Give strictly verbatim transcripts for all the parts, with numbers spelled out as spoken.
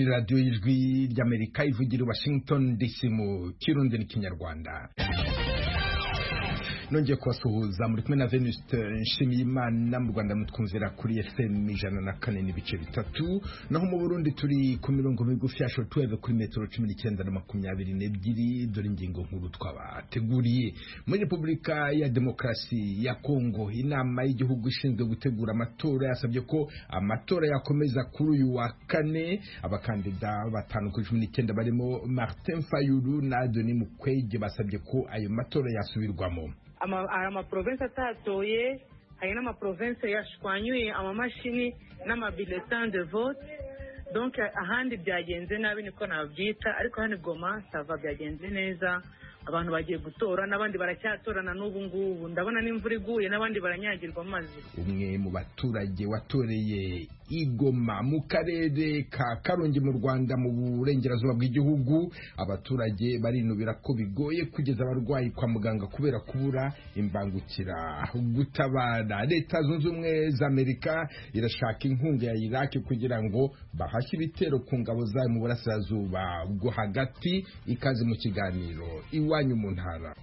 ni radiyo y'ijwi ry'Amerika ivugira Washington D C mu Kirundi n'Ikinyarwanda. Nongeye kubasuhuza muri kumwe na Venuste Nshimiyimana mu Rwanda mutwumvira kuri F M ijana na kane n'ibice bitatu, naho mu Burundi turi ku mirongo migufi ya shortwave kuri metero cumi n'icyenda na makumyabiri n'ebyiri. Dore ingingo nkuru twabateguriye. Muri Repubulika ya Demokarasi ya Kongo, inama y'igihugu ishinzwe gutegura amatora yasabye ko amatora yakomeza kuri uyu wa kane. Abakandida batanu kuri cumi n'icyenda barimo Martin Fayulu na Denis Mukwege basabye ko ayo matora yasubirwamo. ama ama province atatoye, hari n'ama province yashwanyuye amamashini n'amabiletin de vote, donc ahandi byagenze nabi niko nabyita, ariko hano Goma sava byagenze neza, abantu bagiye gutora n'abandi baracyatorana n'ubu ngubu, ndabona n'imvura iguye n'abandi baranyagirwa amazi. Umwe mu baturage watoreye Igoma mu karere ka Karongi mu Rwanda mu burengerazuba bw'igihugu, abaturage barinubira ko bigoye kugeza abarwayi kwa muganga kubera kubura imbangukira gutabara. Leta zunze ubumwe za Amerika irashaka inkunga ya Iraq kugira ngo bahashye ibitero ku ngabo zayo mu burasirazuba bwo hagati. Ikaze mu kiganiro iwanyu mu ntara.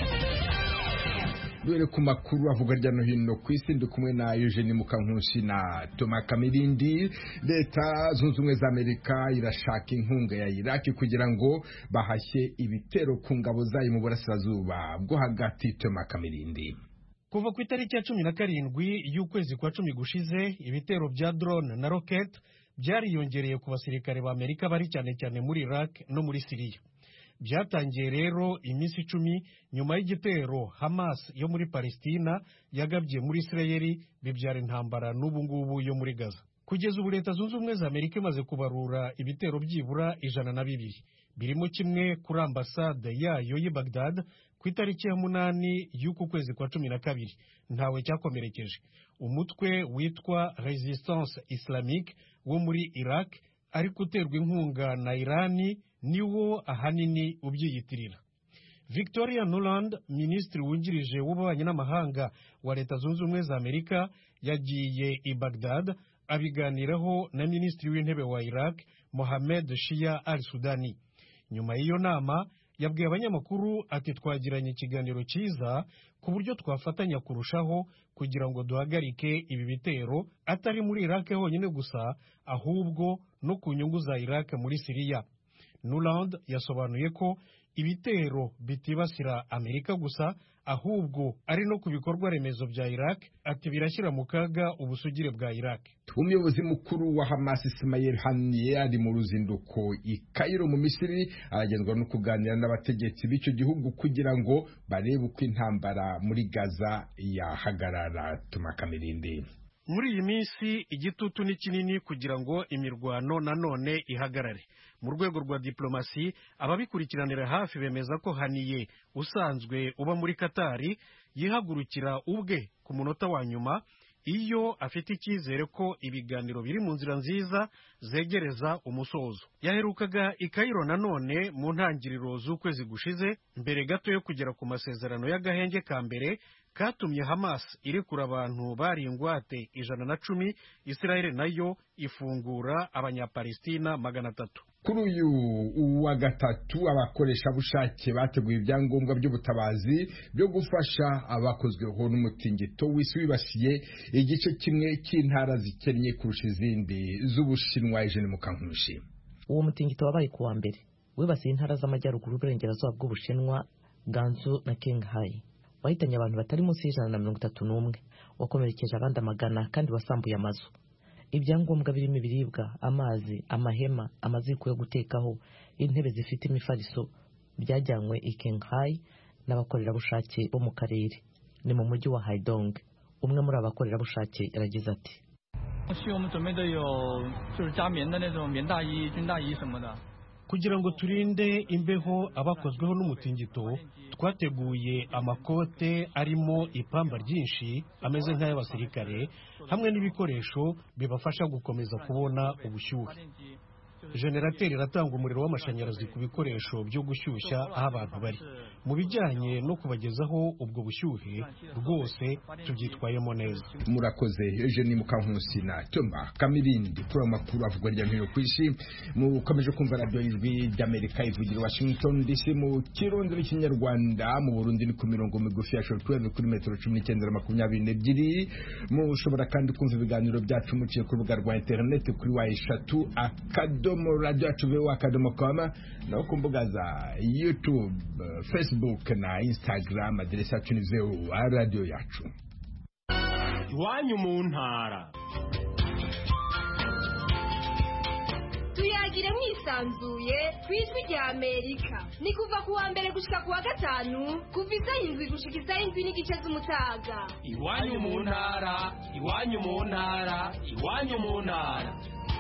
Dore ku makuru avuga hirya no hino ku isi, ndi kumwe na Eugene Mukankusi na Thomas Kamirindi. Leta zunze ubumwe za Amerika irashaka inkunga ya Iraq kugira ngo bahashye ibitero ku ngabo zayo mu burasirazuba bwo hagati. Thomas Kamirindi. Kuva ku itariki ya cumi na karindwi y'ukwezi kwa cumi gushize, ibitero bya drone na rocket byariyongereye ku basirikare ba Amerika bari cyane cyane muri Iraq no muri Syria. Byatangiye rero iminsi icumi nyuma y'igitero Hamas yo muri Palestina yagabye muri Israeli, bibyara intambara n'ubu ngubu yo muri Gaza. Kugeza ubu Leta zunze ubumwe za Amerika imaze kubarura ibitero byibura ijana na bibiri, birimo kimwe kuri ambasade yayo y'i Baghdad ku itariki ya munani y'uku kwezi kwa cumi na kabiri. Ntawe cyakomerekeje. Umutwe witwa Resistance Islamique wo muri Iraq ariko uterwa inkunga na Irani niwo ahanini ubyiyitirira. Victoria Nuland, minisitiri wungirije w'ububanyi n'amahanga wa Leta zunze ubumwe za Amerika, yagiye i Baghdad abiganiraho na minisitiri w'intebe wa Iraq Mohammed Shia al-Sudani. Nyuma y'iyo nama yabwiye abanyamakuru ati twagiranye ikiganiro cyiza ku buryo twafatanya kurushaho kugira ngo duhagarike ibi bitero, atari muri Iraq honyine gusa ahubwo no ku nyungu za Iraq muri Syria. Nuland yasobanuye ko ibitero bitibasira Amerika gusa ahubwo ari no ku bikorwa remezo bya Iraq, ati birashyira mu kaga ubusugire bwa Iraq. Umuyobozi mukuru wa Hamas Ismail Haniyeh ari mu ruzinduko i Cairo mu Misiri, aragenzwa no kuganira n'abategetsi b'icyo gihugu kugira ngo barebe uko intambara muri Gaza yahagarara. Tumakamirindi. Muri iyi minsi igitutu ni kinini kugira ngo imirwano nanone ihagarare. Mu rwego rwa diplomasi, ababikurikiranira hafi bemeza ko Haniyeh usanzwe uba muri Katari yihagurukira ubwe ku munota wa nyuma iyo afite icyizere ko ibiganiro biri mu nzira nziza zegereza umusozo. Yaherukaga i Cairo nanone mu ntangiriro z'ukwezi gushize, mbere gato yo kugera ku masezerano y'agahenge ka mbere katumye Hamas irekura abantu bari ingwate ijana na cumi, Israel nayo ifungura abanyapalestina magana atatu. Kuri uyu wa gatatu, abakoresha bushake bateguye ibyangombwa by'ubutabazi byo gufasha abakozweho n'umutingito w'isi wibasiye igice kimwe cy'intara zikennye kurusha izindi z'Ubushinwa. Eugene Mukankusi. Uwo mutingito wabaye ku wa mbere wibasiye intara z'amajyaruguru y'uburengerazuba bw'Ubushinwa, Gansu na Qinghai. Wahitanye abantu batari munsi y'ijana na mirongo itatu n'umwe, wakomerekeje abandi amagana kandi wasambuye amazu. Ibyangombwa birimo ibiribwa, amazi, amahema, amaziko yo gutekaho, intebe zifite imifariso byajyanywe i Qinghai n'abakorerabushake bo mu karere. Ni mu mujyi wa Haidong. Umwe muri abakorerabushake yaragize ati: kugira ngo turinde imbeho abakozweho n'umutingito, twateguye amakote arimo ipamba ryinshi ameze nk'ay'abasirikare hamwe n'ibikoresho bibafasha gukomeza kubona ubushyuhe. generateri iratanga umuriro w'amashanyarazi ku bikoresho byo gushyushya aho abantu bari. Mu bijyanye no kubagezaho ubwo bushyuhe rwose tubyitwayemo neza. Murakoze Eugenie Mukankusi na Toma Kamirindi kuri amakuru avugwa hirya no hino ku isi. Mukomeje kumva radio y'Ijwi ry'Amerika ivugira Washington D C mu Kirundi n'Ikinyarwanda. Mu Burundi ni ku mirongo migufi ya shortwave kuri metero cumi n'icyenda na makumyabiri n'ebyiri. Mushobora kandi kumva ibiganiro byacu muciye ku rubuga rwa internet kuri wa eshatu akadomo radio yacu voa akadomo com no ku mbuga za YouTube, Facebook na Instagram. Aderesi yacu ni voa radio yacu. Iwanyu mu ntara. Tuyagire mwisanzuye kwijwi rya Amerika. Ni kuva ku wa mbere gushika ku wa gatanu kuva isaha indwi gushika isaha indwi n'igice z'umutaga. Iwanyu mu ntara, iwanyu mu ntara, iwanyu mu ntara.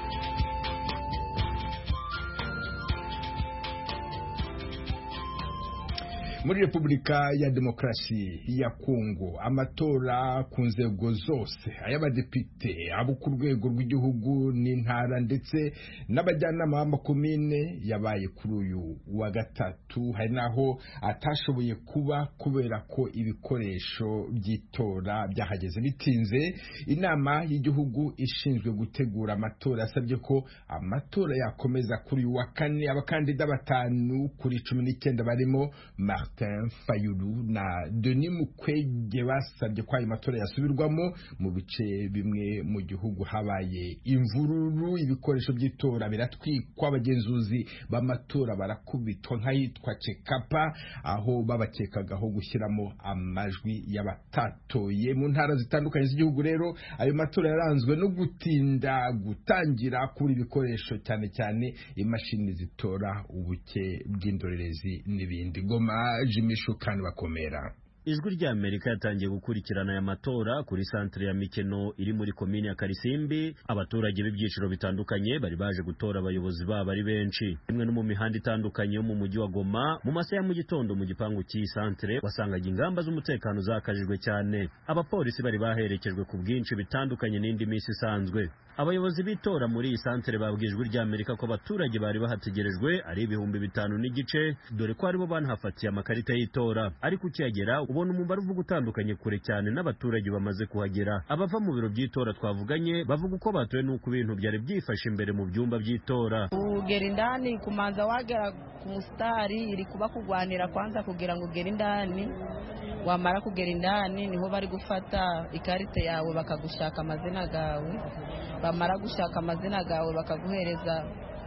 Muri Repubulika ya Demokarasi ya Kongo amatora ku nzego zose ay'abadepite abo ku rwego rw'igihugu n'intara ndetse n'abajyanama b'amakomine yabaye kuri uyu wa gatatu. Hari naho atashoboye kuba kubera ko ibikoresho by'itora byahageze bitinze. Inama y'igihugu ishinzwe gutegura amatora yasabye ko amatora yakomeza kuri uyu wa kane. Abakandida batanu kuri cumi n'icyenda barimo Martin Fayulu na Denis Mukwege basabye ko ayo matora yasubirwamo. Mu bice bimwe mu gihugu habaye imvururu, ibikoresho by'itora biratwikwa, abagenzuzi b'amatora barakubitwa nk'ayitwa Cekapa aho babakekagaho gushyiramo amajwi y'abatatoye. Mu ntara zitandukanye z'igihugu rero ayo matora yaranzwe no gutinda gutangira kuri ibikoresho, cyane cyane imashini zitora, ubuke bw'indorerezi n'ibindi. Goma Jimisho kandi bakomera. Ijwi rya Amerika yatangiye gukurikirana aya matora kuri centre ya Mikeno iri muri komine ya Karisimbi. Abaturage b'ibyiciro bitandukanye bari baje gutora abayobozi babo ari benshi. Imwe no mu mihanda itandukanye yo mu mujyi wa Goma mu masaha ya mu gitondo mu gipangu cy'iyi centre wasangaga ingamba z'umutekano zakajijwe cyane. Abapolisi bari baherekejwe ku bwinshi bitandukanye n'indi minsi isanzwe. Abayobozi b'itora muri iyi centre babwijwe rya Amerika ko abaturage bari bahategerejwe ari ibihumbi bitanu n'igice, dore ko aribo banhafatiye amakarita y'itora. Ariko ukiyagera ubona umubare uvuga utandukanye kure cyane n'abaturage bamaze kuhagera. Abava mu biro by'itora twavuganye bavuga uko batoye n'uko ibintu byari byifashe imbere mu byumba by'itora. Ugera indani kumanza wagera ku mustari iri kuba kugwanira kwanza kugira ngo ugere indani, wamara kugera indani niho bari gufata ikarite yawe bakagushaka amazina gawe, bamara gushaka amazina gawe bakaguhereza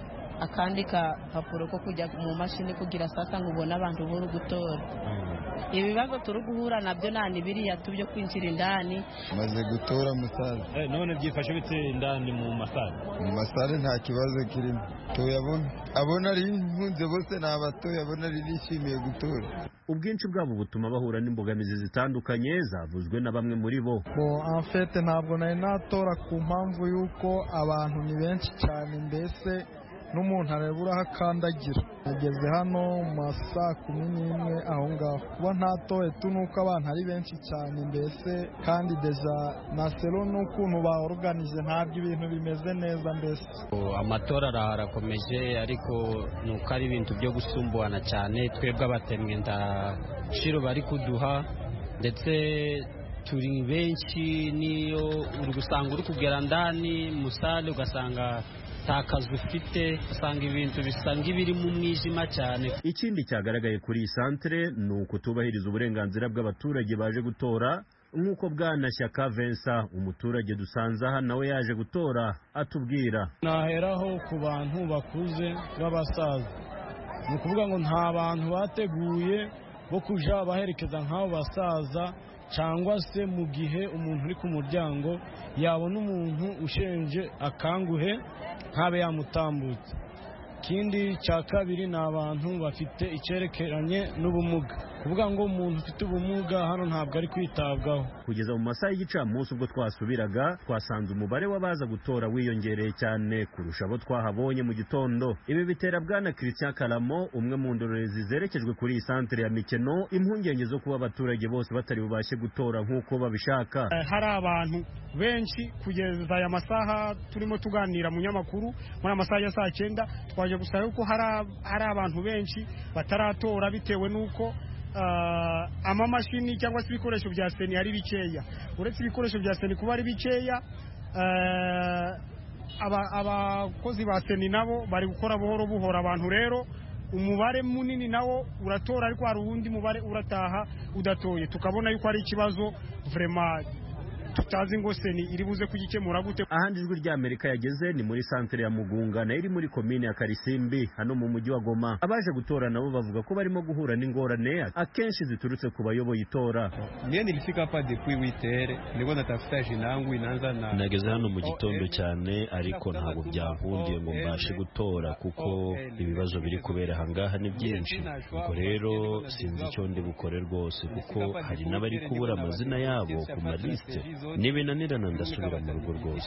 akandi ka papuro ko kujya mu mashini kugira sasa ngo ubone abantu buri gutora. Ibibazo turi guhura nabyo nani biriya tubyo kwinjira indani. Maze gutora musaza. Eh none byifashe bite indani mu masare? Mu masare nta kibazo kirimo. Tuyabona. Abona ari impunze bose n'abatoya abona ari nishimiye gutora. Ubwinshi bwabo butuma bahura n'imbogamizi zitandukanye zavuzwe na bamwe muri bo. Bo en fait ntabwo nari natora ku mpamvu yuko abantu ni benshi cyane, mbese n'umuntu arebura akandagira. Nageze hano mu masaa kumi n'imwe aho ngaho. Kuba ntatoye tu nuko abantu ari benshi cyane, mbese kandi deja na selo n'ukuntu baorganize ntabyo ibintu bimeze neza. Mbese amatora araharakomeje, ariko nuko ari ibintu byo gusumbuana cyane. Twebwe abatemwe nda shiro bari kuduha, ndetse turi benshi, niyo uri gusanga uri kugera ndani musale ugasanga takaza ufite, usanga ibintu bisanga ibiri mu mwijima cyane. Ikindi cyagaragaye kuri iyi centre ni ukutubahiriza uburenganzira bw'abaturage baje gutora, nk'uko bwana Shyaka Vincent umuturage dusanze aha nawe yaje gutora atubwira. Naheraho ku bantu bakuze b'abasaza, ni ukuvuga ngo nta bantu bateguye bo kuja baherekeza nk'abo basaza, cyangwa se mu gihe umuntu uri ku muryango yabona umuntu ushenje akanguhe ntabe yamutambutse. Ikindi cya kabiri ni abantu bafite icyerekeranye n'ubumuga, kuvuga ngo umuntu ufite ubumuga hano ntabwo ari kwitabwaho. Kugeza mu masaha y'igicamunsi ubwo twasubiraga twasanze umubare w'abaza gutora wiyongereye cyane kurusha abo twahabonye mu gitondo. Ibi bitera bwana Christian Kalamo umwe mu ndorerezi zerekejwe kuri iyi santere ya Mikeno impungenge zo kuba abaturage bose batari bubashe gutora nk'uko babishaka. Hari abantu benshi kugeza aya masaha turimo tuganira mu nyamakuru muri amasaha ya saa cyenda twaje gusaba yuko hari abantu benshi bataratora bitewe n'uko uh, amamashini cyangwa se ibikoresho bya seni ari bikeya. Uretse ibikoresho bya seni kuba ari bikeya, abakozi aba ba seni nabo bari gukora buhoro buhoro. Abantu rero umubare munini nawo uratora ariko hari uwundi mubare urataha udatoye, tukabona yuko ari ikibazo vraiment tutazi ngo seni iri buze kugikemura gute. Ahandi ijwi rya Amerika yageze ni muri santere ya Mugunga na iri muri komine ya Karisimbi hano mu mujyi wa Goma. Abaje gutora nabo bavuga ko barimo guhura n'ingorane akenshi ziturutse ku bayoboye itora. Mimi nilifika hapa depuis huit heures nilikuwa natafuta jina yangu inaanza na nageze hano mu gitondo cyane ariko ntabwo byankundiye ngo mbashe gutora kuko ibibazo biri kubera hangaha ni byinshi. Ubwo rero sinzi icyo ndi bukore rwose kuko hari n'abari kubura amazina yabo ku maliste. Nibinanirana ndasubira mu rugo rwose.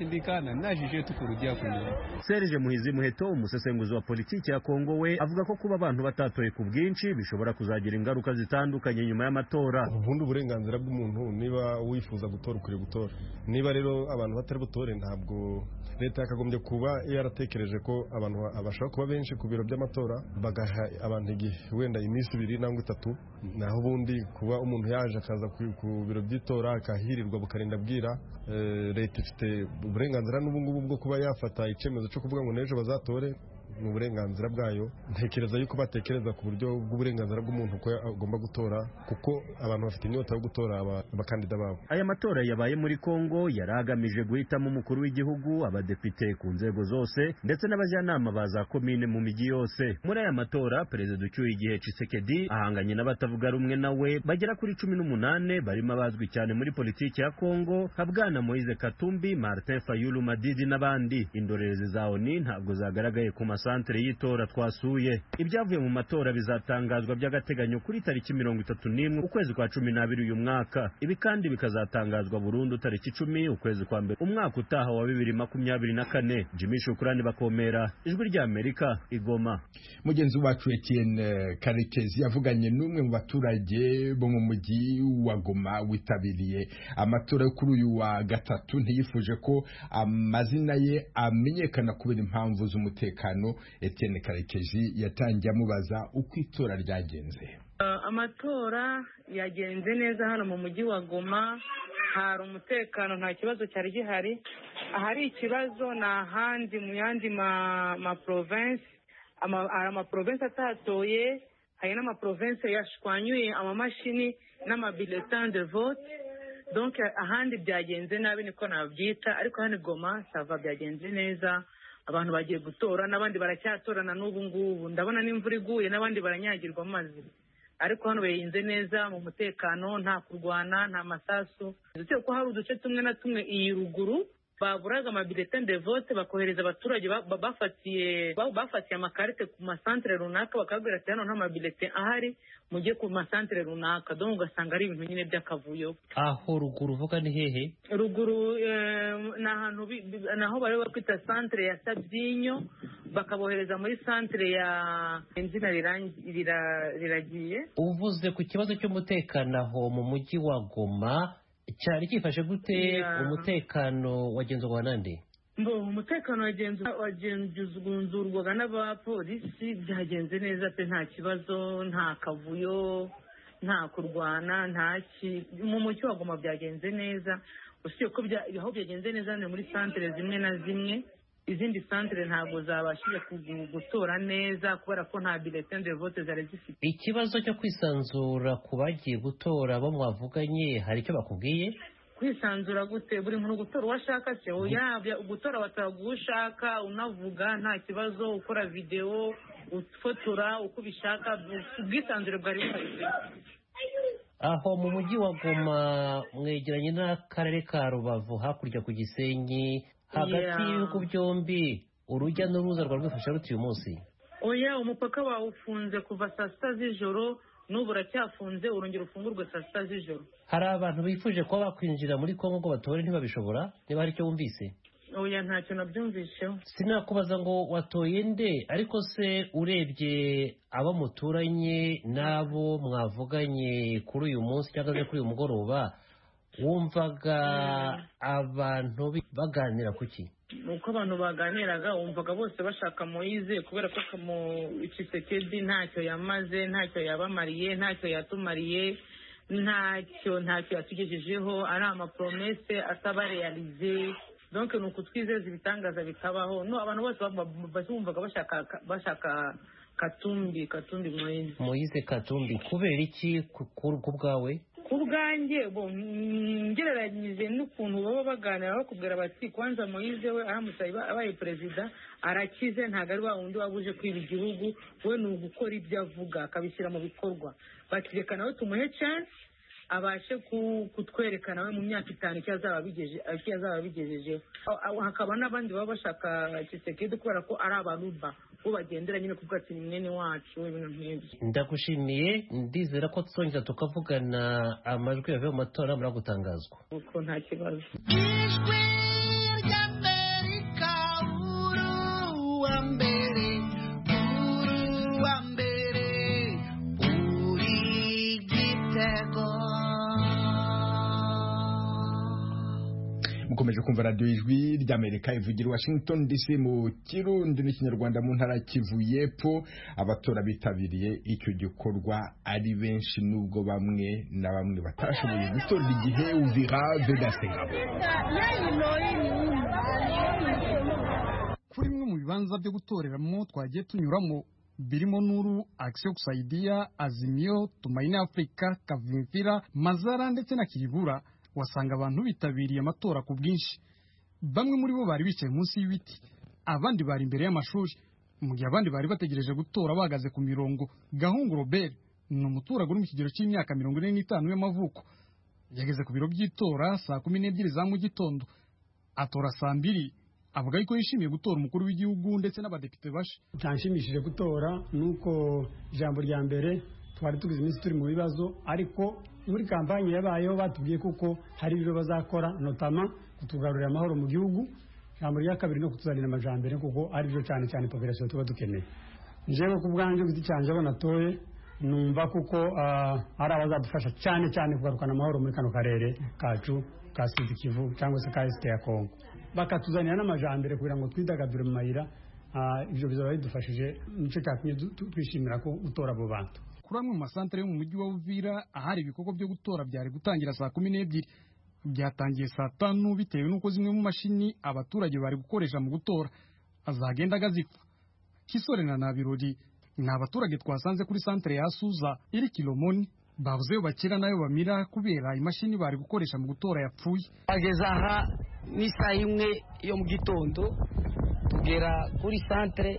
Serge Muhizi Muheto umusesenguzi wa politiki ya Kongo we avuga ko kuba abantu batatoye ku bwinshi bishobora kuzagira ingaruka zitandukanye nyuma y'amatora. Ubundi uburenganzira bw'umuntu niba wifuza gutora ukuri gutora. Niba rero abantu batari butore ntabwo leta yakagombye kuba yaratekereje ko abantu abashaka kuba benshi ku biro by'amatora bagaha abantu igihe wenda iminsi ibiri nangwa itatu, naho ubundi kuba umuntu yaje akaza ku biro by'itora akahirirwa bukarinda bwira. Leta ifite uburenganzira n'ubungubu bwo kuba yafata icyemezo cyo kuvuga ngo n'ejo bazatore, mu burenganzira bwayo. Ntekereza yuko batekereza ku buryo bw'uburenganzira bw'umuntu ko agomba gutora kuko abantu bafite inyota yo gutora abakandida babo. Aya matora yabaye muri Kongo yaragamije guhitamo umukuru w'igihugu, abadepite ku nzego zose ndetse n'abajyanama baza komine mu miji yose. Muri aya matora perezida ucyuye igihe Tshisekedi ahanganye n'abatavuga rumwe nawe bagera kuri cumi n'umunane barimo abazwi cyane muri politiki ya Kongo nka bwana Moise Katumbi, Martin Fayulu Madidi n'abandi. Indorerezi za O N U ntabwo zagaragaye ku santere y'itora twasuye. Ibyavuye mu matora bizatangazwa by'agateganyo kuri tariki mirongo itatu n'imwe ukwezi kwa cumi n'abiri uyu mwaka. Ibi kandi bikazatangazwa burundu tariki icumi ukwezi kwa mbere umwaka utaha wa bibiri makumyabiri na kane. Jimmy Shukrani Bakomera, ijwi rya Amerika, Igoma. Mugenzi wacu Etienne Karekezi yavuganye n'umwe mu baturage bo mu mujyi wa Goma witabiriye amatora yo kuri uyu wa gatatu. Ntiyifuje ko amazina ye amenyekana kubera impamvu z'umutekano. Etienne Karekezi yatangiye amubaza uko itora ryagenze. Uh, amatora yagenze neza hano mu mujyi wa Goma, hari umutekano, nta kibazo cyari gihari. Ahari ikibazo na handi mu yandi ma, ma province ama, ama province atatoye, hari n'ama province yashwanyuye amamashini n'ama bulletins de vote. Donc ahandi byagenze nabi niko nabyita, ariko hano Goma sava byagenze neza. Abantu bagiye gutora n'abandi baracyatorana n'ubu ngubu, ndabona n'imvura iguye n'abandi baranyagirwa amazi, ariko hano bayinze neza mu mutekano, nta kurwana, nta masasu. Ndetse ko hari uduce tumwe na tumwe iyi ruguru baburaga amabulletin de vote bakohereza abaturage bafatiye bafatiye amakarite ku masantere runaka, bakabwira ati hano nta mabulletin ahari, mujye ku masantere runaka. Donc ugasanga ari ibintu nyine by'akavuyo. Aho ruguru uvuga ni hehe? Ruguru eh, nahantu naho bari bakwita santere ya Sabyinyo, bakabohereza muri santere ya Enzina riragiye. Uvuze ku kibazo cy'umutekano aho mu mujyi wa Goma, cyari kifashe gute? Yeah. Umutekano wagenzurwa nande? Mbo umutekano wagenzurwaga n'abapolisi, byagenze neza pe, nta kibazo, nta kavuyo, nta kurwana, nta ki. Mu mujyi wa Goma byagenze neza, usibye ko aho byagenze neza ni muri santere zimwe na zimwe. Izindi santere ntabwo zabashije gutora neza kubera ko nta bulletin de vote zari zifite. Ikibazo cyo kwisanzura ku bagiye gutora bo mwavuganye hari icyo bakubwiye? Kwisanzura gute? Buri muntu gutora uwashaka se, yabya gutora batagushaka, unavuga nta kibazo, ukora video, ufotora uko bishaka, ubwisanzure bwari buhari. Aho mu mujyi wa Goma mwegeranye n'akarere ka Rubavu hakurya ku Gisenyi, hagati y'ibihugu byombi urujya n'uruza rwa rwifasha ruti uyu munsi? Oya, umupaka bawufunze kuva saa sita z'ijoro n'ubu uracyafunze urongera ufungurwe saa sita z'ijoro. Hari abantu bifuje kuba bakwinjira muri Kongo ngo batore ntibabishobora, niba hari icyo wumvise? Oya, ntacyo nabyumvisheho. Sinakubaza ngo watoye nde, ariko se urebye abo muturanye n'abo mwavuganye kuri uyu munsi cyangwa se kuri uyu mugoroba, wumvaga abantu baganira kuki? Uko abantu baganiraga wumvaga bose bashaka Moise, kubera ko mu Tshisekedi ntacyo yamaze, ntacyo yabamariye, ntacyo yatumariye, ntacyo ntacyo yatugejejeho, ari amapromese ataba realize. Donc ni ukutwizeza ibitangaza bikabaho. No, abantu bose bumvaga bashaka bashaka Katumbi Katumbi Moise Moise Katumbi. Kubera iki ku bwawe? Ku bwanjye bo ngereranyije n'ukuntu baba baganira bakubwira bati kwanza Moise we aramutse abaye perezida arakize, ntabwo ari wa wundi wabuje kwiba igihugu, we ni ugukora ibyo avuga akabishyira mu bikorwa. Bakireka nawe tumuhe chance abashe kutwerekana we mu myaka itanu icyo azaba bigejeje icyo azaba bigejejeho. Hakaba n'abandi baba bashaka Tshisekedi kubera ko ari abaruba bo bagendera nyine kuvuga ati mwene wacu ibintu nk'ibyo. Ndagushimiye, ndizera ko tuzongera tukavugana amajwi yavuye mu matora muri gutangazwa. Uko nta kibazo. Ijwi ry'Amerika uru wa mbere uru wa mbere uri Gitego. Mukomeje kumva radio Ijwi ry'Amerika ivugira Washington D C mu Kirundi n'ikinyarwanda mu ntara Kivu y'Epfo. Abatora bitabiriye icyo gikorwa ari benshi, nubwo bamwe na bamwe batashoboye gutora igihe. Uvira Vegasengabo kuri bimwe mu bibanza byo gutoreramo twagiye tunyuramo birimo Nuru, Action Kusaidia, Azimio, Tumaini Afrika, Kavimvira, Mazara ndetse na Kiribura, wasanga abantu bitabiriye amatora ku bwinshi. Bamwe muri bo bari bicaye munsi y'ibiti, abandi bari imbere y'amashuri, mu gihe abandi bari bategereje gutora bahagaze ku mirongo. Gahungu Robert ni umuturage uri mu kigero cy'imyaka mirongo ine n'itanu y'amavuko. Yageze ku biro by'itora saa kumi n'ebyiri za mu gitondo, atora saa mbiri. Avuga yuko yishimiye gutora umukuru w'igihugu ndetse n'abadepite bashe. Cyanshimishije gutora nuko ijambo rya mbere twari tugize iminsi turi mu bibazo, ariko muri kampanye yabayeho batubwiye kuko hari ibyo bazakora, notama kutugarurira amahoro mu gihugu. Ijambo rya kabiri no kutuzanira amajambere, kuko ari byo cyane cyane population tuba dukeneye. Njewe ku bwanjye giti cyanje banatoye numva kuko ari abazadufasha cyane cyane kugarukana amahoro muri kano karere kacu ka Sud Kivu cyangwa se ka Est ya Kongo, bakatuzanira n'amajambere kugira ngo twidagadure mu mayira. Ibyo bizaba bidufashije, nicyo cyatumye twishimira ko gutora abo bantu. Kuri amwe mu masantere yo mu mujyi wa Uvira ahari ibikorwa byo gutora byari gutangira saa kumi n'ebyiri, byatangiye saa tanu bitewe n'uko zimwe mu mashini abaturage bari gukoresha mu gutora azagenda gazipfa. Kisore na Nabirori ni abaturage twasanze kuri santere ya Suza iri Kilomoni, bavuze bakira nayo bamira kubera imashini bari gukoresha mu gutora yapfuye. Bageze aha ni saa imwe yo mu gitondo, tugera kuri santere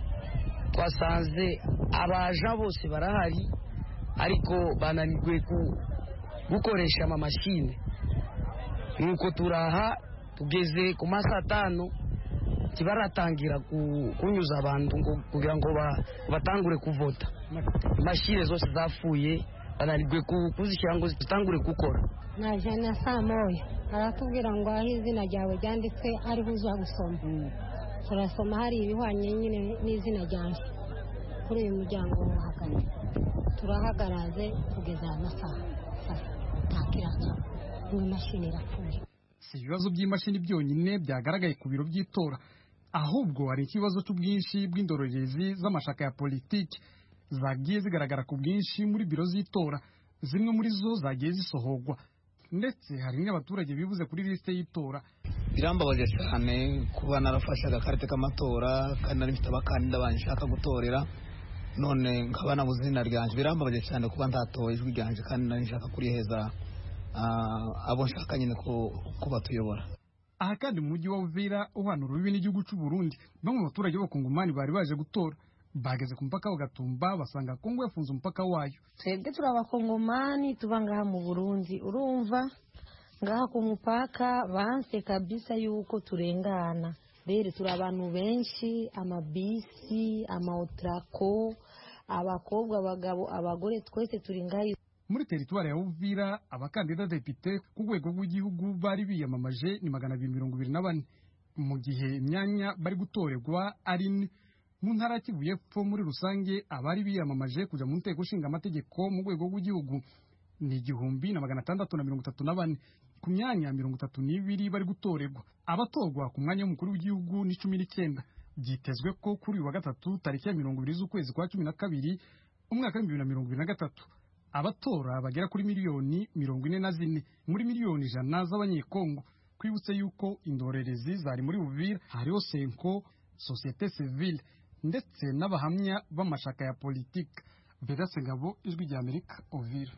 twasanze abaja bose barahari, ariko bananirwe gukoresha ama mashine. Nuko turaha tugeze ku masaa atanu kibaratangira kunyuza abantu kugira ngo batangure kuvota. Mashine zose zapfuye, bananirwe kuzishyira ngo zitangure gukora. Naje na saa moya aratubwira ngo aho izina ryawe ryanditse ariho uza gusoma. Turasoma hari ibihwanye nyine n'izina ryanjye kuri uyu muryango wahaganye. Turahagaraze kugeza amasaha takiracho mu mashini irapfuye. Si ibibazo by'imashini byonyine byagaragaye ku biro by'itora, ahubwo hari ikibazo cy'ubwinshi bw'indorerezi z'amashaka ya politiki zagiye zigaragara ku bwinshi muri biro z'itora. Zimwe muri zo zagiye zisohorwa, ndetse hari n'abaturage bibuze kuri liste y'itora. Birambabaje cyane kuba narafashaga akarite k'amatora kandi nari mfite abakandida banshaka gutorera, none nkaba nabuze izina ryanje. Birambabaje cyane kuba ntatoye ijwi ryanje kandi nari nshaka kuriheza abo nshaka nyine ko batuyobora. Aha kandi mu mujyi wa Uvira uhanura urubibi n'igihugu cy'u Burundi, bamwe mu baturage b'Abakongomani bari baje gutora bageze ku mpaka wa Gatumba basanga Kongo yafunze umupaka wayo. Twebwe turi Abakongomani tuba ngaha mu Burundi, urumva ngaha ku mupaka banse kabisa yuko turengana. Rero turi abantu benshi, amabisi, amaotrako, abakobwa abagabo abagore twese turi ngayo. Muri teritwari ya Uvira abakandida depite ku rwego rw'igihugu bari biyamamaje ni magana abiri mirongo ibiri na bane mu gihe imyanya bari gutorerwa ari mu ntara ya Kivu y'Epfo. Muri rusange abari biyamamaje kuja mu nteko nshinga amategeko mu rwego rw'igihugu ni igihumbi na magana atandatu na mirongo itatu na bane. Ku myanya mirongo itatu n'ibiri bari gutorerwa. Abatorwa ku mwanya w'umukuru w'igihugu ni cumi n'icyenda. Byitezwe ko kuri uyu wa gatatu tariki ya mirongo ibiri z'ukwezi kwa cumi na kabiri umwaka w'ibihumbi bibiri na mirongo ibiri na gatatu abatora bagera kuri miliyoni mirongo ine na zine muri miliyoni ijana z'abanyekongo. Kwibutse yuko indorerezi zari muri Uvira hariho Senko, Societe Civile ndetse n'abahamya b'amashaka ya politiki. Vedaste Ngabo, Ijwi rya Amerika, Uvira.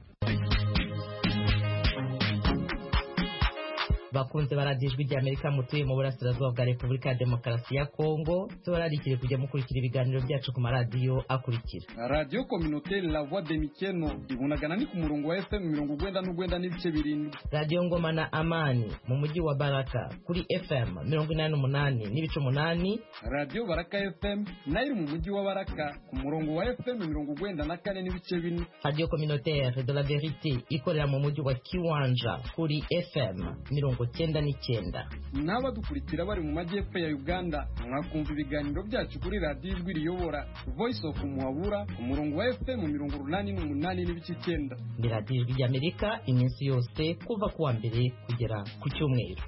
Bakunze baradijwe rya Amerika mutuye mu burasirazuba bwa Repubulika ya Demokarasi ya Kongo, tubararikire kujya mukurikira ibiganiro byacu ku maradiyo akurikira. Radio Communautaire La Voix de Mikeno ibunagana ni ku murongo wa F M mirongo urwenda n'urwenda n'ibice birindwi. Radio Ngoma na Amani mu mujyi wa Baraka kuri F M mirongo inani n'umunani n'ibice umunani. Radio Baraka F M nayo mu mujyi wa Baraka ku murongo wa F M mirongo urwenda na kane n'ibice bine. Radio Communautaire de la Vérité ikorera mu mujyi wa Kiwanja kuri F M mirongo cyenda n'icyenda. N'abadukurikira bari mu majyepfo ya Uganda mwakumva ibiganiro byacu kuri radio Ijwi riyobora Voice of Muhabura ku murongo wa F M mirongo urunani n'umunani n'ibice icyenda. Ni radio Ijwi ry'Amerika iminsi yose kuva kuwa mbere kugera ku cyumweru.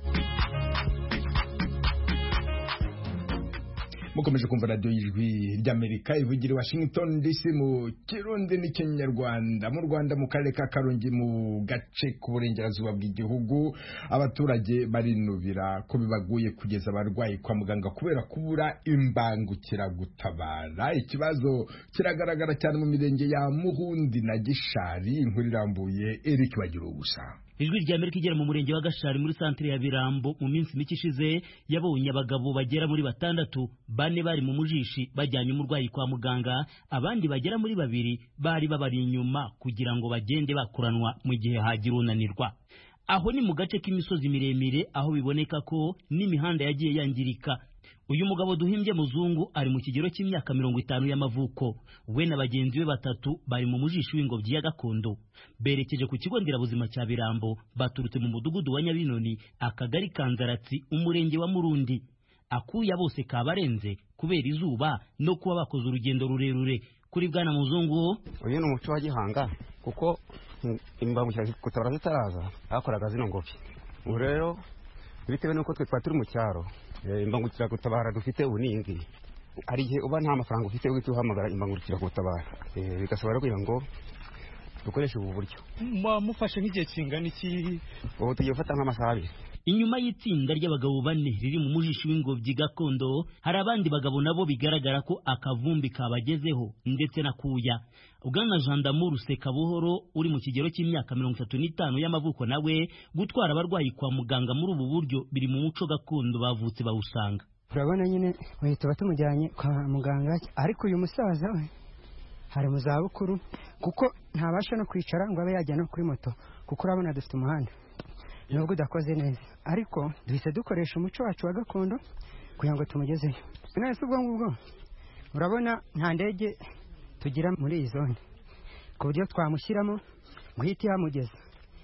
Mukomeje kumva radio y'Ijwi ry'Amerika ivugira Washington D C mu Kirundi n'Ikinyarwanda. Mu Rwanda mu karere ka Karongi mu gace k'uburengerazuba bw'igihugu abaturage barinubira ko bibaguye kugeza abarwayi kwa muganga kubera kubura imbangukira gutabara. Ikibazo kiragaragara cyane mu mirenge ya Muhundi na Gishari. Inkuru irambuye Eric Bagirubusa. Ijwi rya Amerika igera mu murenge wa Gashari muri santere ya Birambo mu minsi mike ishize yabonye abagabo bagera muri batandatu, bane bari mu mujishi bajyanye umurwayi kwa muganga, abandi bagera muri babiri bari babari inyuma kugira ngo bagende bakuranwa mu gihe hagira unanirwa. Aho ni mu gace k'imisozi miremire aho biboneka ko n'imihanda yagiye yangirika. Uyu mugabo duhimbye Muzungu ari mu kigero cy'imyaka mirongo itanu y'amavuko. We na bagenzi be batatu bari mu mujishi w'ingobyi ya gakondo. Berekeje ku kigo nderabuzima cya Birambo baturutse mu mudugudu wa Nyabinoni, akagari Kanzaratsi, umurenge wa Murundi. Akuya bose kabarenze kubera izuba no kuba bakoze urugendo rurerure. Kuri Bwana Muzungu, uyu ni umuco wa gihanga kuko imbangukira gutabara zitaraza akoraga zino ngobyi. Ubu rero bitewe nuko twe twaturi mu cyaro, imbangukira gutabara dufite ubuningi, hari igihe uba nta mafaranga ufite uhita uhamagara imbangukira gutabara, bigasaba kugira ngo dukoreshe ubu buryo. Mufashe nk'igihe kingana iki? Ubu tugiye gufata nk'amasaha abiri. Inyuma y'itsinda ry'abagabo bane riri mu mujishi w'ingobyi gakondo hari abandi bagabo nabo bigaragara ko akavumbi kabagezeho ndetse nakuya. Ugana Gendarme Sekabuhoro uri mu kigero cy'imyaka mirongo itatu n'itanu y'amavuko nawe gutwara abarwayi kwa muganga muri ubu buryo biri mu muco gakondo bavutse bawusanga. Urabona nyine bahita batumujyanye kwa muganga, ariko uyu musaza we hari mu zabukuru kuko ntabasha no kwicara ngo abe yajya no kuri moto kuko urabona dufite umuhanda nubwo udakoze neza, ariko duhise dukoresha umuco wacu wa gakondo kugira ngo tumugezeyo. None se ubwo ngubwo urabona nta ndege tugira muri iyi zone ku buryo twamushyiramo guhita yamugeza.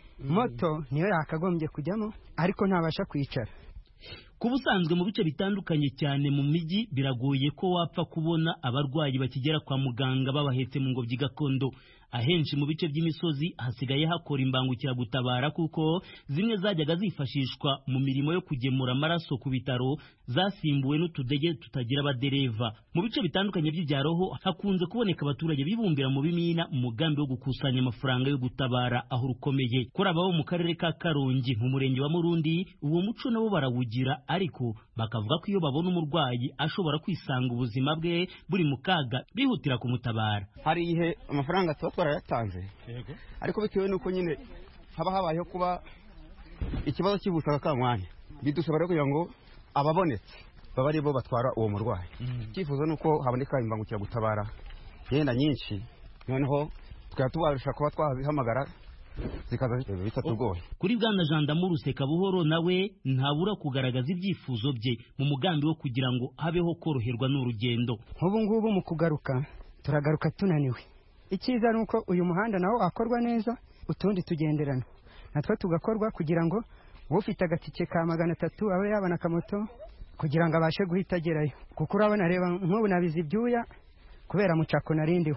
Moto niyo yakagombye kujyamo ariko ntabasha kwicara. Ku busanzwe mu bice bitandukanye cyane mu mijyi biragoye ko wapfa kubona abarwayi bakigera kwa muganga babahetse mu ngobyi gakondo. Ahenshi mu bice by'imisozi hasigaye hakora imbangukira gutabara kuko zimwe zajyaga zifashishwa mu mirimo yo kugemura amaraso ku bitaro zasimbuwe n'utudege tutagira abadereva. Mu bice bitandukanye by'ibyaroho hakunze kuboneka abaturage bibumbira mu bimina mu mugambi wo gukusanya amafaranga yo gutabara aho rukomeye. Kuri abo mu karere ka Karongi mu murenge wa Murundi uwo muco nabo barawugira, ariko bakavuga ko iyo babona umurwayi ashobora kwisanga ubuzima bwe buri mu kaga bihutira kumutabara. Hari ihe amafaranga tuba twarayatanze, ariko bitewe nuko nyine haba habayeho kuba ikibazo cy'ubutaka kamwanya bidusaba rero kugira ngo ababonetse baba ari bo batwara uwo murwayi. Icyifuzo mm. nuko haboneka imbangukira gutabara yenda nyinshi, noneho tukaba tubarusha kuba twazihamagara zikaza bitatugoye. Kuri Bwana Gendarme Sekabuhoro nawe ntabura kugaragaza ibyifuzo bye mu mugambi wo kugira ngo habeho koroherwa n'urugendo. Nk'ubu ngubu mu kugaruka turagaruka tunaniwe. Icyiza ni uko uyu muhanda nawo akorwa neza, utundi tugenderana natwe tugakorwa kugira ngo ufite agatike ka magana atatu abe yabona akamoto kugira ngo abashe guhita agerayo, kuko urabona reba nk'ubu nabizi ibyuya kubera mucako narindiho.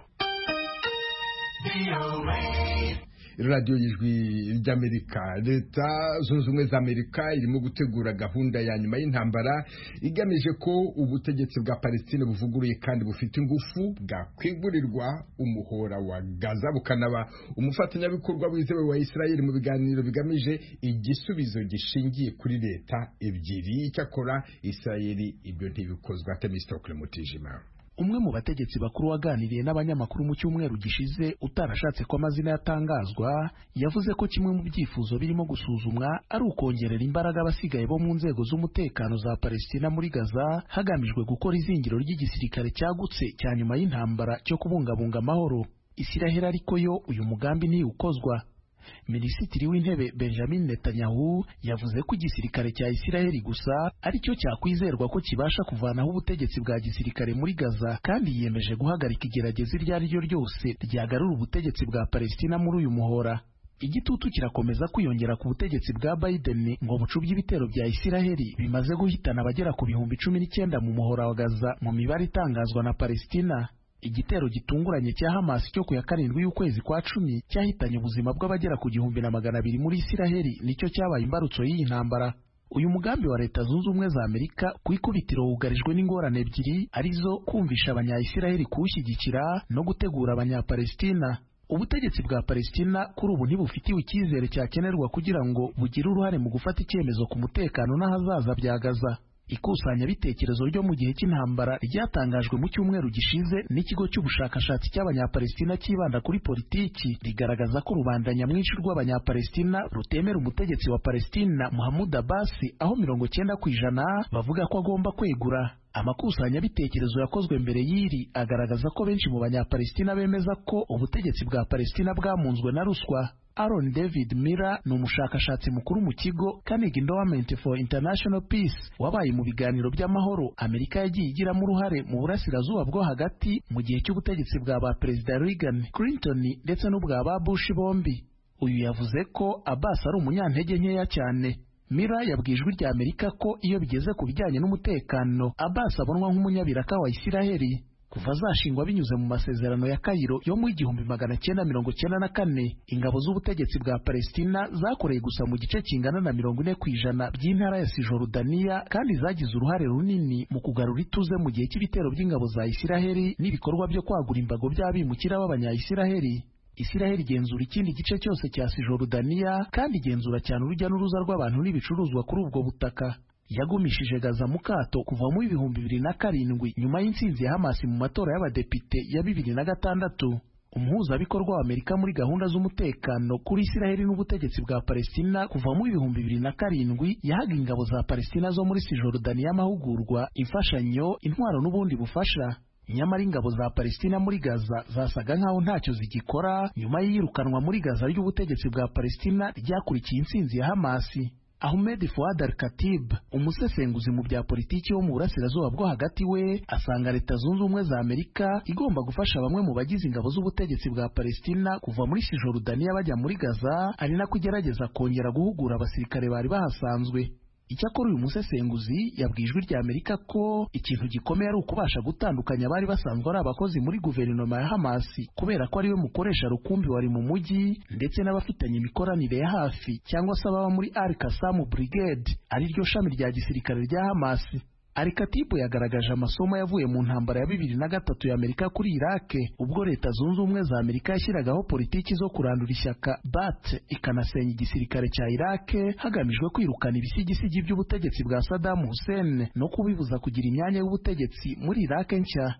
radiyo y'ijwi ry'Amerika. Leta zunze ubumwe za Amerika irimo gutegura gahunda ya nyuma y'intambara igamije ko ubutegetsi bwa Palestine buvuguruye kandi bufite ingufu bwakwigurirwa umuhora wa Gaza, bukanaba umufatanyabikorwa wizewe wa Israel mu biganiro bigamije igisubizo gishingiye kuri leta ebyiri. Icyakora Israel ibyo ntibikozwa. Temistokle Mutijima, umwe mu bategetsi bakuru waganiriye n'abanyamakuru mu cyumweru gishize utarashatse ko amazina yatangazwa, yavuze ko kimwe mu byifuzo birimo gusuzumwa ari ukongerera imbaraga abasigaye bo mu nzego z'umutekano za Palestina muri Gaza hagamijwe gukora izingiro ry'igisirikare cyagutse cya nyuma y'intambara cyo kubungabunga amahoro. Isiraheli ariko yo uyu mugambi ntiwukozwa. Minisitiri w'intebe Benjamin Netanyahu yavuze ko igisirikare cya Isiraheli gusa aricyo cyakwizerwa ko kibasha kuvanaho ubutegetsi bwa gisirikare muri Gaza, kandi yiyemeje guhagarika igerageza iryo ari ryo ryose ryagarura ubutegetsi bwa Palestina muri uyu muhora. Igitutu kirakomeza kwiyongera ku butegetsi bwa Biden ngo bucubye ibitero bya Isiraheli bimaze guhitana abagera ku bihumbi cumi n'icyenda mu muhora wa Gaza mu mibare itangazwa na Palestina. Igitero gitunguranye cya Hamas cyo ku ya karindwi y'ukwezi kwa cumi cyahitanye ubuzima bw'abagera ku gihumbi na magana abiri muri Isiraheli, nicyo cyabaye imbarutso y'iyi ntambara. Uyu mugambi wa Leta Zunze Ubumwe za Amerika ku ikubitiro wugarijwe n'ingorane ebyiri, arizo kumvisha abanya-Isiraheli kuwushyigikira no gutegura abanya-Palestina. Ubutegetsi bwa Palestina kuri ubu ntibufitiwe icyizere cyakenerwa kugira ngo bugire uruhare mu gufata icyemezo ku mutekano n'ahazaza bya Gaza. Ikusanyabitekerezo ryo mu gihe cy'intambara ryatangajwe mu cyumweru gishize n'ikigo cy'ubushakashatsi cy'abanyapalestina cyibanda kuri politiki rigaragaza ko rubanda nyamwinshi rw'abanyapalestina rutemera umutegetsi wa Palestina Mahmoud Abbas, aho mirongo cyenda ku ijana bavuga ko agomba kwegura. Amakusanyabitekerezo yakozwe mbere y'iri agaragaza ko benshi mu banyapalestina bemeza ko ubutegetsi bwa Palestina bwamunzwe na ruswa. Aaron David Miller ni umushakashatsi mukuru mu kigo Carnegie Endowment for International Peace wabaye mu biganiro by'amahoro Amerika yagiye igiramo uruhare mu burasirazuba bwo hagati mu gihe cy'ubutegetsi bwa ba Perezida Reagan, Clinton ndetse n'ubwa ba Bush bombi. Uyu yavuze ko Abbas ari umunyantege nkeya cyane. Miller yabwiye ijwi rya Amerika ko iyo bigeze ku bijyanye n'umutekano Abbas abonwa nk'umunyabiraka wa Isiraheli. Kuva zashingwa binyuze mu masezerano ya Cairo yo mu igihumbi magana cyenda mirongo cyenda na kane, ingabo z'ubutegetsi bwa Palestina zakoreye gusa mu gice kingana na mirongo ine ku ijana by'intara ya Cisjordania, kandi zagize uruhare runini mu kugarura ituze mu gihe cy'ibitero by'ingabo za Isiraheli n'ibikorwa byo kwagura imbago by'abimukira b'abanya-Isiraheli. Isiraheli igenzura ikindi gice cyose cya Cisjordania kandi igenzura cyane urujya n'uruza rw'abantu n'ibicuruzwa kuri ubwo butaka. Yagumishije Gaza mu kato kuva mu ibihumbi bibiri na karindwi nyuma y'intsinzi ya Hamas mu matora y'abadepite ya bibiri na gatandatu. Umuhuzabikorwa wa Amerika muri gahunda z'umutekano kuri Isiraheli n'ubutegetsi bwa Palestina kuva mu ibihumbi bibiri na karindwi yahaga ingabo za Palestina zo muri Cisjordania amahugurwa, imfashanyo, intwaro n'ubundi bufasha. Nyamara ingabo za Palestina muri Gaza zasaga nkaho ntacyo zigikora nyuma y'iyirukanwa muri Gaza ry'ubutegetsi bwa Palestina ryakurikiye intsinzi ya Hamas. Ahmed Fouad Al-Khatib, umusesenguzi mu bya politiki wo mu burasirazuba bwo hagati, we asanga Leta Zunze Ubumwe za Amerika igomba gufasha bamwe mu bagize ingabo z'ubutegetsi bwa Palestina kuva muri Cisjordania bajya muri Gaza, ari nako igerageza kongera guhugura abasirikare bari bahasanzwe. Icyakora uyu musesenguzi yabwiye ijwi rya Amerika ko ikintu gikomeye ari ukubasha gutandukanya abari basanzwe ari abakozi muri guverinoma ya Hamas, kubera ko ariwe mukoresha rukumbi wari mu mujyi ndetse n'abafitanye imikoranire ya hafi cyangwa se ababa muri Al-Qassam Brigade, ari ryo shami rya gisirikare rya Hamas. Al-Khatib yagaragaje amasomo yavuye mu ntambara ya bibiri na gatatu ya Amerika kuri Iraq, ubwo Leta Zunze Ubumwe za Amerika yashyiragaho politiki zo kurandura ishyaka Ba'ath ikanasenya igisirikare cya Iraq hagamijwe kwirukana ibisigisigi by'ubutegetsi bwa Saddam Hussein no kubibuza kugira imyanya y'ubutegetsi muri Iraq nshya.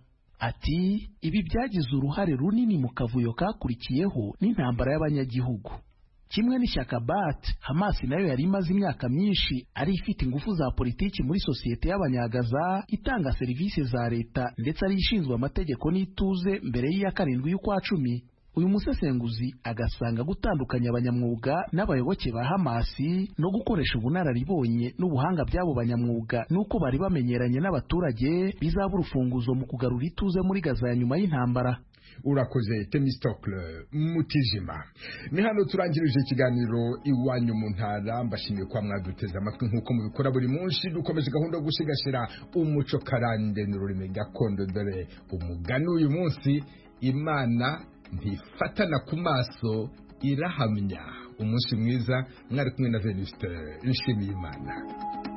Ati ibi byagize uruhare runini mu kavuyo kakurikiyeho n'intambara y'abanyagihugu. Kimwe n'ishyaka Ba'ath, Hamas nayo yari imaze imyaka myinshi ari ifite ingufu za politiki muri sosiyete y'abanyagaza, itanga serivisi za leta ndetse ari ishinzwe amategeko n'ituze mbere y'iya karindwi y'ukwa cumi. uyu musesenguzi agasanga gutandukanya abanyamwuga n'abayoboke ba Hamasi no gukoresha ubunararibonye n'ubuhanga by'abo banyamwuga nuko bari bamenyeranye n'abaturage bizaba urufunguzo mu kugarura ituze muri Gaza ya nyuma y'intambara. Urakoze Temistokle Mutijima. Ni hano turangirije ikiganiro Iwanyu mu Ntara. Mbashimiye kwa mwaduteze amatwi nk'uko mubikora buri munsi. Dukomeje gahunda yo gusigasira umuco karande n'ururimi gakondo, dore umugani uyu munsi: Imana ntifatana ku maso, irahamya. Umunsi mwiza, mwari kumwe na Venuste Nshimiyimana.